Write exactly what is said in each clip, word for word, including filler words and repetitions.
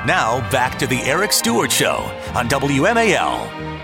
Now, back to the Eric Stewart Show on W M A L.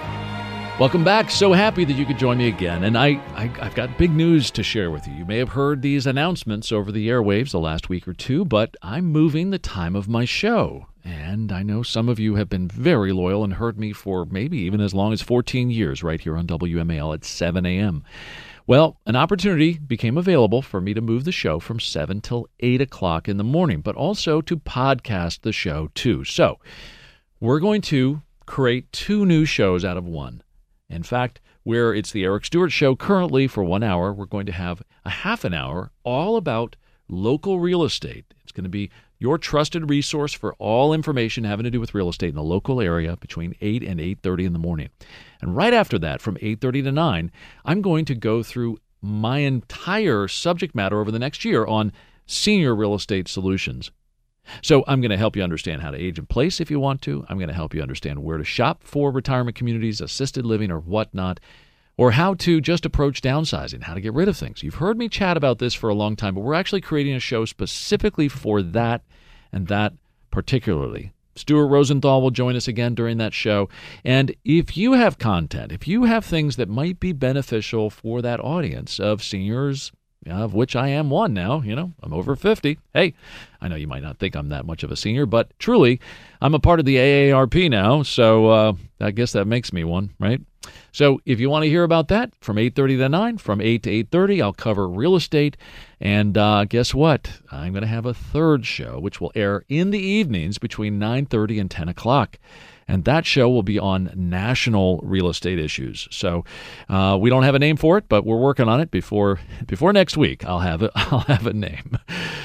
Welcome back. So happy that you could join me again. And I, I, I've got big news to share with you. You may have heard these announcements over the airwaves the last week or two, but I'm moving the time of my show. And I know some of you have been very loyal and heard me for maybe even as long as fourteen years right here on W M A L at seven a.m. Well, an opportunity became available for me to move the show from seven till eight o'clock in the morning, but also to podcast the show too. So we're going to create two new shows out of one. In fact, where it's the Eric Stewart Show currently for one hour, we're going to have a half an hour all about local real estate. It's going to be your trusted resource for all information having to do with real estate in the local area between eight and eight thirty in the morning. And right after that, from eight thirty to nine, I'm going to go through my entire subject matter over the next year on senior real estate solutions. So I'm going to help you understand how to age in place if you want to. I'm going to help you understand where to shop for retirement communities, assisted living, or whatnot, or how to just approach downsizing, how to get rid of things. You've heard me chat about this for a long time, but we're actually creating a show specifically for that and that particularly. Stuart Rosenthal will join us again during that show. And if you have content, if you have things that might be beneficial for that audience of seniors, of which I am one now, you know, I'm over fifty. Hey, I know you might not think I'm that much of a senior, but truly, I'm a part of the A A R P now, so uh, I guess that makes me one, right? So if you want to hear about that, from eight thirty to nine, from eight to eight thirty, I'll cover real estate. And uh, guess what? I'm going to have a third show, which will air in the evenings between nine thirty and ten o'clock. And that show will be on national real estate issues. So uh, we don't have a name for it, but we're working on it. Before before next week, I'll have it. I'll have a name.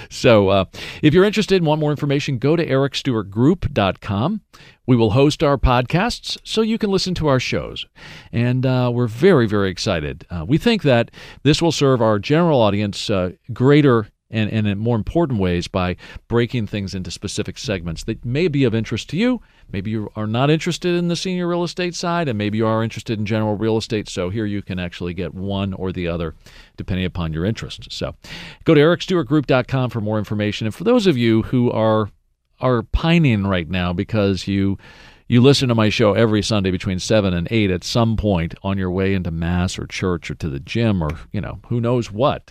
So uh, if you're interested and want more information, go to eric stewart group dot com. We will host our podcasts so you can listen to our shows. And uh, we're very, very excited. Uh, we think that this will serve our general audience uh, greater and, and in more important ways by breaking things into specific segments that may be of interest to you. Maybe you are not interested in the senior real estate side, and maybe you are interested in general real estate. So here you can actually get one or the other, depending upon your interests. So go to eric stewart group dot com for more information. And for those of you who are are pining right now because you you listen to my show every Sunday between seven and eight at some point on your way into mass or church or to the gym or, you know, who knows what,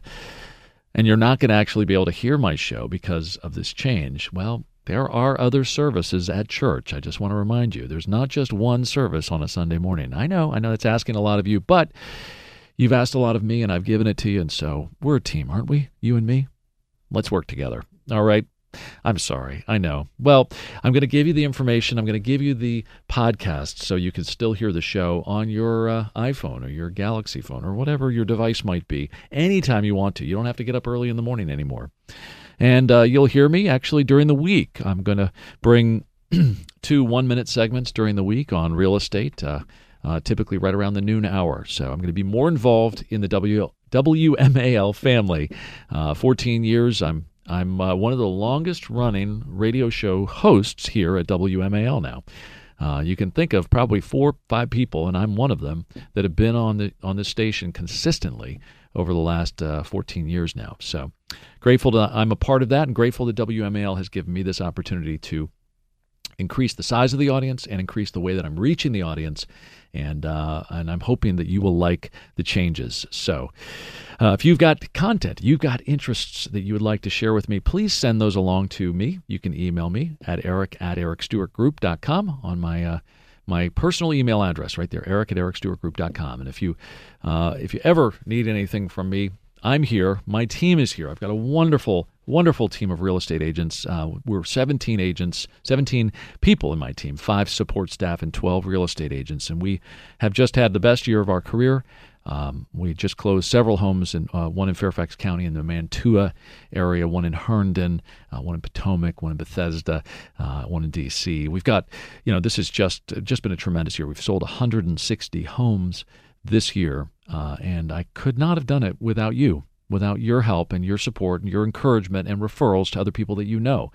and you're not going to actually be able to hear my show because of this change, well, there are other services at church. I just want to remind you, there's not just one service on a Sunday morning. I know, I know it's asking a lot of you, but you've asked a lot of me, and I've given it to you, and so we're a team, aren't we? You and me? Let's work together. All right? I'm sorry. I know. Well, I'm going to give you the information. I'm going to give you the podcast so you can still hear the show on your uh, iPhone or your Galaxy phone or whatever your device might be anytime you want to. You don't have to get up early in the morning anymore. And uh, you'll hear me actually during the week. I'm going to bring two one-minute segments during the week on real estate, uh, uh, typically right around the noon hour. So I'm going to be more involved in the W W M A L family. Uh, fourteen years, I'm I'm uh, one of the longest-running radio show hosts here at W M A L now. Uh, you can think of probably four, five people, and I'm one of them, that have been on the on this station consistently over the last uh, fourteen years now. So grateful to I'm a part of that, and grateful that W M A L has given me this opportunity to increase the size of the audience and increase the way that I'm reaching the audience. And uh, and I'm hoping that you will like the changes. So uh, if you've got content, you've got interests that you would like to share with me, please send those along to me. You can email me at eric at eric stewart group dot com on my uh, my personal email address right there, eric at eric stewart group dot com. And if you uh, if you ever need anything from me, I'm here. My team is here. I've got a wonderful, wonderful team of real estate agents. Uh, we're seventeen agents, seventeen people in my team, five support staff, and twelve real estate agents. And we have just had the best year of our career. Um, we just closed several homes, in, uh, one in Fairfax County in the Mantua area, one in Herndon, uh, one in Potomac, one in Bethesda, uh, one in D C. We've got, you know, this has just just been a tremendous year. We've sold one hundred sixty homes this year, uh, and I could not have done it without you, without your help and your support and your encouragement and referrals to other people that you know.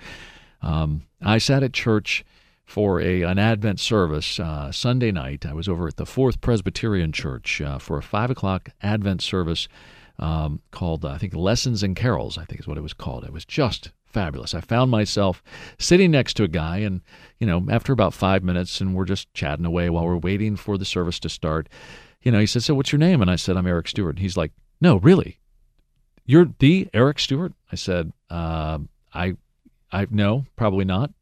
Um, I sat at church for a an Advent service uh, Sunday night. I was over at the Fourth Presbyterian Church uh, for a five o'clock Advent service um, called, uh, I think, Lessons and Carols, I think is what it was called. It was just fabulous. I found myself sitting next to a guy, and, you know, after about five minutes, and we're just chatting away while we're waiting for the service to start, you know, he said, "So what's your name?" And I said, "I'm Eric Stewart." And he's like, "No, really? You're the Eric Stewart?" I said, uh, I, I, no, probably not.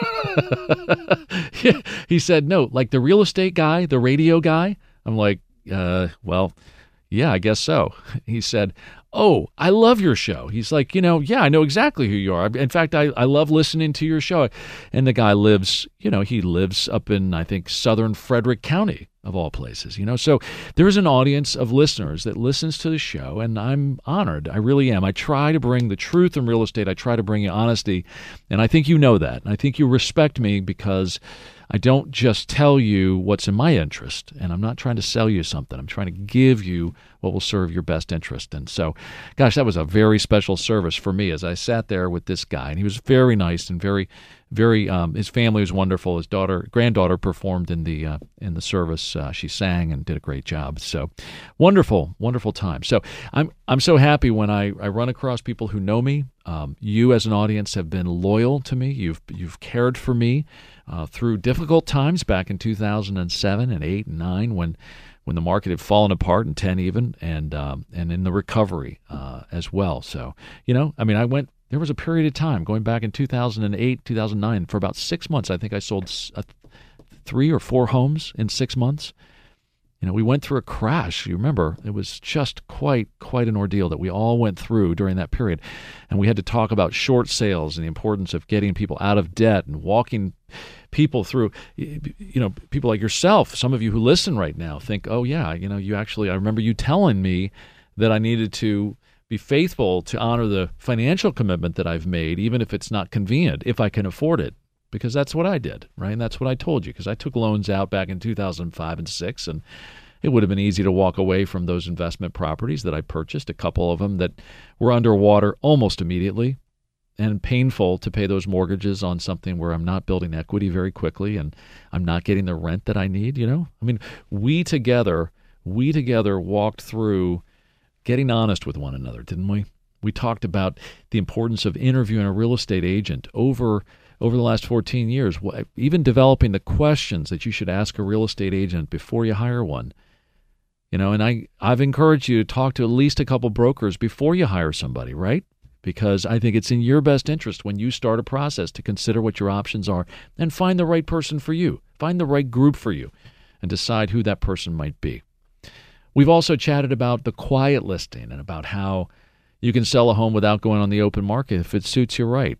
He said, "No, like the real estate guy, the radio guy?" I'm like, uh, well, yeah, I guess so. He said, "Oh, I love your show." He's like, you know, yeah, I know exactly who you are. In fact, I, I love listening to your show. And the guy lives, you know, he lives up in, I think, southern Frederick County, of all places, you know. So there's an audience of listeners that listens to the show, and I'm honored. I really am. I try to bring the truth in real estate. I try to bring you honesty, and I think you know that. And I think you respect me because I don't just tell you what's in my interest, and I'm not trying to sell you something. I'm trying to give you what will serve your best interest. And so, gosh, that was a very special service for me as I sat there with this guy, and he was very nice and very, very. Um, his family was wonderful. His daughter, granddaughter, performed in the uh, in the service. Uh, she sang and did a great job. So, wonderful, wonderful time. So, I'm I'm so happy when I, I run across people who know me. Um, you, as an audience, have been loyal to me. You've you've cared for me uh, through difficult times back in two thousand seven and eight and nine when. when the market had fallen apart, in ten even, and um, and in the recovery uh, as well. So, you know, I mean, I went, there was a period of time going back in two thousand eight, two thousand nine, for about six months. I think I sold uh, three or four homes in six months. You know, we went through a crash. You remember, it was just quite, quite an ordeal that we all went through during that period. And we had to talk about short sales and the importance of getting people out of debt and walking people through. You know, people like yourself, some of you who listen right now think, oh, yeah, you know, you actually, I remember you telling me that I needed to be faithful to honor the financial commitment that I've made, even if it's not convenient, if I can afford it. Because that's what I did, right? And that's what I told you, because I took loans out back in two thousand five and six, and it would have been easy to walk away from those investment properties that I purchased, a couple of them that were underwater almost immediately, and painful to pay those mortgages on something where I'm not building equity very quickly and I'm not getting the rent that I need, you know? I mean, we together, we together walked through getting honest with one another, didn't we? We talked about the importance of interviewing a real estate agent over over the last fourteen years, even developing the questions that you should ask a real estate agent before you hire one. You know, and I, I've encouraged you to talk to at least a couple brokers before you hire somebody, right? Because I think it's in your best interest when you start a process to consider what your options are and find the right person for you, find the right group for you, and decide who that person might be. We've also chatted about the quiet listing and about how you can sell a home without going on the open market if it suits you right.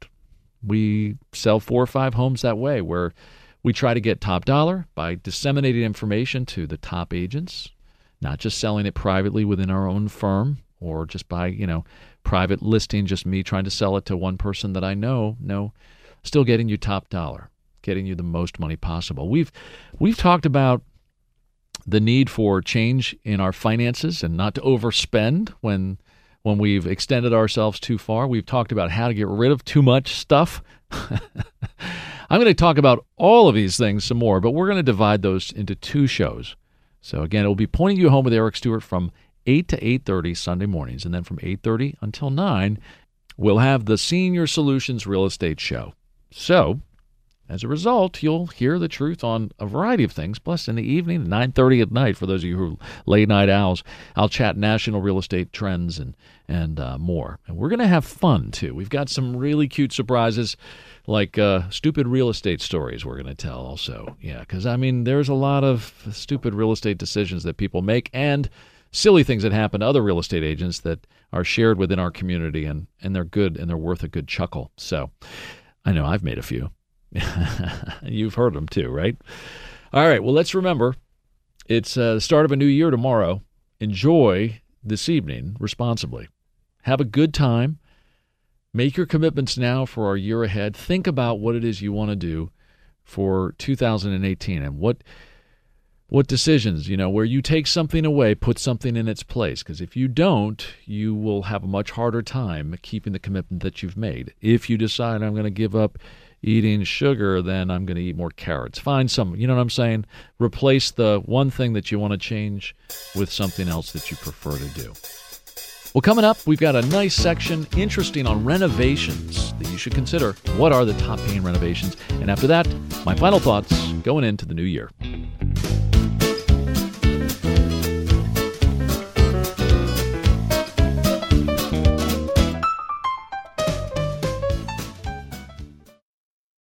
We sell four or five homes that way, where we try to get top dollar by disseminating information to the top agents, not just selling it privately within our own firm or just by, you know, private listing, just me trying to sell it to one person that I know. No, still getting you top dollar, getting you the most money possible. We've we've talked about the need for change in our finances and not to overspend when when we've extended ourselves too far. We've talked about how to get rid of too much stuff. I'm going to talk about all of these things some more, but we're going to divide those into two shows. So again, it will be Pointing You Home with Eric Stewart from eight to eight thirty Sunday mornings, and then from eight thirty until nine, we'll have the Senior Solutions Real Estate Show. So, as a result, you'll hear the truth on a variety of things. Plus, in the evening, nine thirty at night, for those of you who are late-night owls, I'll chat national real estate trends and and uh, more. And we're going to have fun, too. We've got some really cute surprises, like uh, stupid real estate stories we're going to tell also. Yeah, because, I mean, there's a lot of stupid real estate decisions that people make and silly things that happen to other real estate agents that are shared within our community, and, and they're good, and they're worth a good chuckle. So I know I've made a few. You've heard them too, right? All right, well, let's remember, it's uh, the start of a new year tomorrow. Enjoy this evening responsibly. Have a good time. Make your commitments now for our year ahead. Think about what it is you want to do for two thousand eighteen and what what decisions, you know, where you take something away, put something in its place. Because if you don't, you will have a much harder time keeping the commitment that you've made. If you decide, I'm going to give up eating sugar, then I'm going to eat more carrots. Find some, you know what I'm saying? Replace the one thing that you want to change with something else that you prefer to do. Well, coming up, we've got a nice section, interesting, on renovations. that you should consider. What are the top paying renovations? And after that, my final thoughts going into the new year.